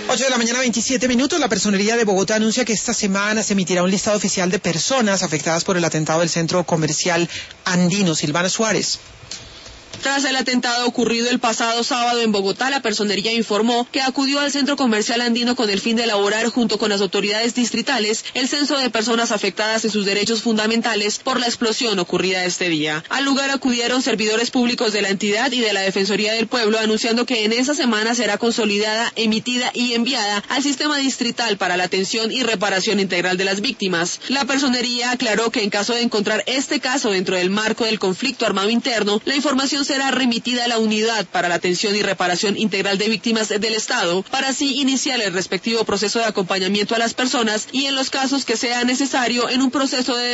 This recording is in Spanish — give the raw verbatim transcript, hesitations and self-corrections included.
ocho de la mañana, veintisiete minutos. La Personería de Bogotá anuncia que esta semana se emitirá un listado oficial de personas afectadas por el atentado del centro comercial Andino. Silvana Suárez. Tras el atentado ocurrido el pasado sábado en Bogotá, la Personería informó que acudió al centro comercial Andino con el fin de elaborar, junto con las autoridades distritales, el censo de personas afectadas en sus derechos fundamentales por la explosión ocurrida este día. Al lugar acudieron servidores públicos de la entidad y de la Defensoría del Pueblo, anunciando que en esa semana será consolidada, emitida y enviada al sistema distrital para la atención y reparación integral de las víctimas. La Personería aclaró que en caso de encontrar este caso dentro del marco del conflicto armado interno, la información será remitida a la Unidad para la Atención y Reparación Integral de Víctimas del Estado, para así iniciar el respectivo proceso de acompañamiento a las personas y, en los casos que sea necesario, en un proceso de